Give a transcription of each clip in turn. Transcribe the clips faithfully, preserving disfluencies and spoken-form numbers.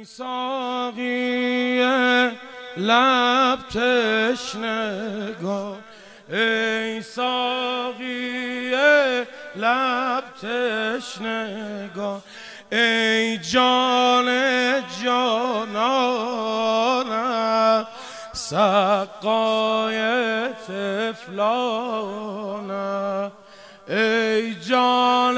ای ساقی لب تشنگان، ای ساقی لب تشنگان، ای جان جانانم سقای طفلانم، ای جان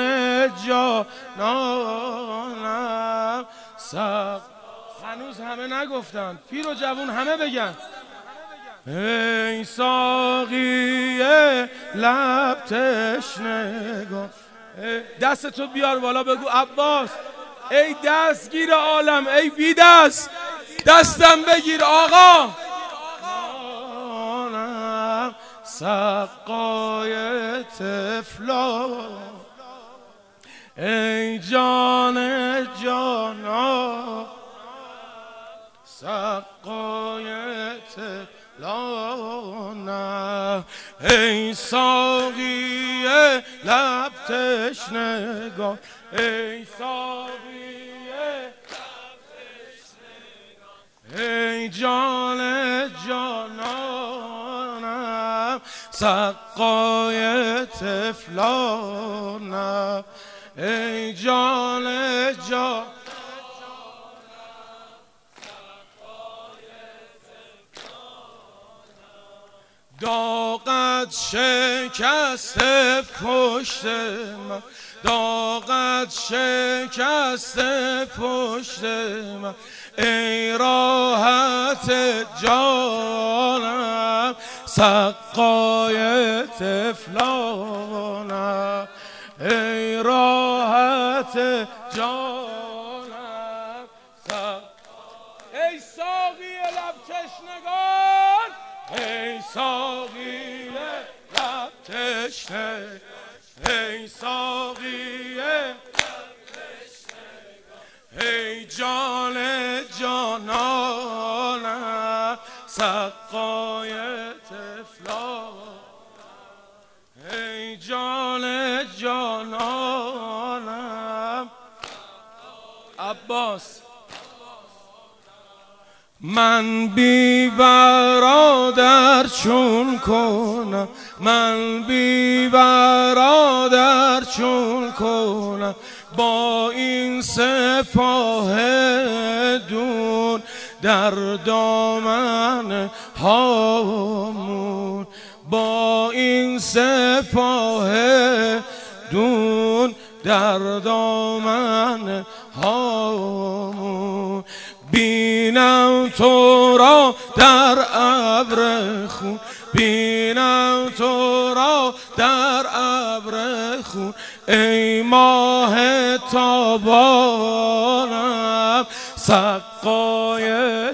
جانانم سق. هنوز همه نگفتن، پیر و جوون همه بگن. ای ساقی لب تشنگان، دستتو بیار بالا بگو عباس ای دستگیر عالم، ای بی دست دستم بگیر آقا. سقای طفلان، ای جان جانا سقای طفلان، ای ساقی لب تشنگان، ای ساقی لب تشنگان، ای جان جانانم سقای طفلانم، ای جان جان داغت شکسته پشت من، داغت شکسته پشت من، ای راحت جانم سقای طفلانم، ای راحت جانم سق. ای ساقی لب تشنگان، ای ساقی لب تشنگان، ای ساقی لب تشنگان، ای جان جانانم سقای طفلانم، ای جان جانانم عباس. من بی برادر چون کنم، من بی برادر چون کنم، با این سپاه دون در دامن هامون، با این سپاه دون در دامن هامون، بینم تو را در ابر خون، بینم تو را در ابر خون، ای ماه تابانم سقای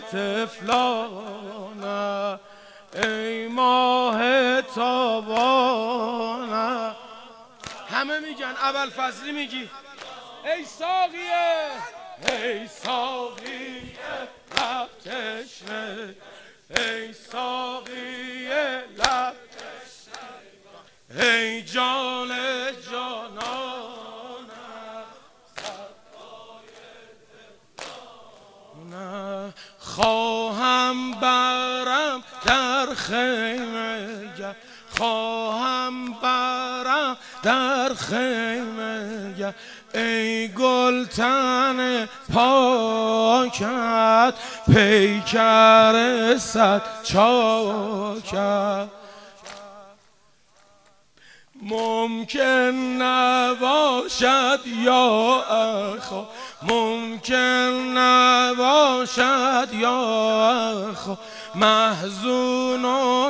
طفلانم، ای ماه تابانم. همه میگن اول فضلی میگی ای ساقیه، ای ساقی لب تشنگان، ای ساقی لب تشنگان، ای جان جانانم سقای طفلانم، خواهم برم در خیمه گر، خواهم برم در خیمه گر، ای گلتن پاکت پیکر صد چاکت، ممکن نباشد یا اخا، ممکن نباشد یا اخا، محزون و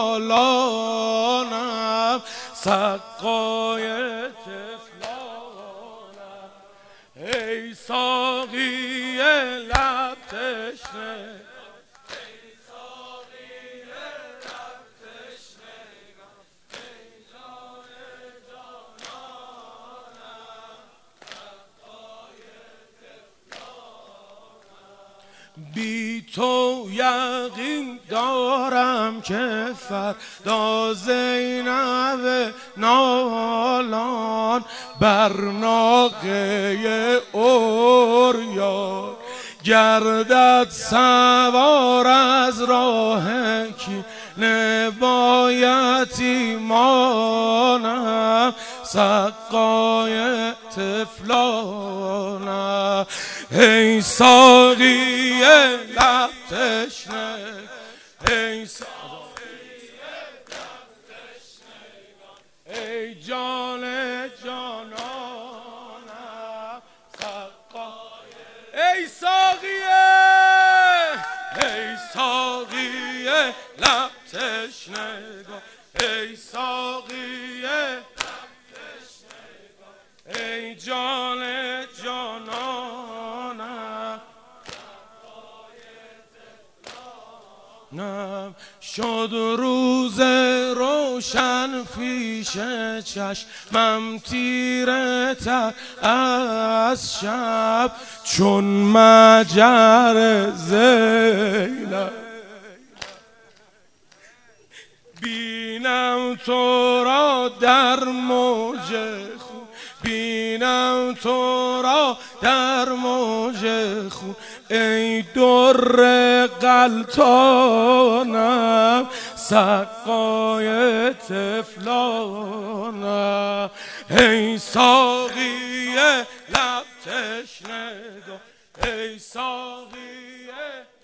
نالانم سقای طفلانم، ای ساقی لب تشنگان، ای ساقی لب تشنگان، ای جان جانانم سقای طفلانم، بی تو یقین دارم که فردا زینب نالان بر ناقه اوریان گردد سوار از راه کی نبایتی مانم سقای طفلانم ای ساقی لب تشنه ای ای جان جانانم سقای ای ساقیه ای ساقیه لب تشنگان ای ساقیه لب تشنگان ای جان جانانم نم شد روز روشن پیش چشمم تیره تر از شب چون مجر زینب بینم تو را در موج خون بینم تو را در موج خون ای در غلطانم سقای طفلانم ای ساقی لب تشنگان ای ساقی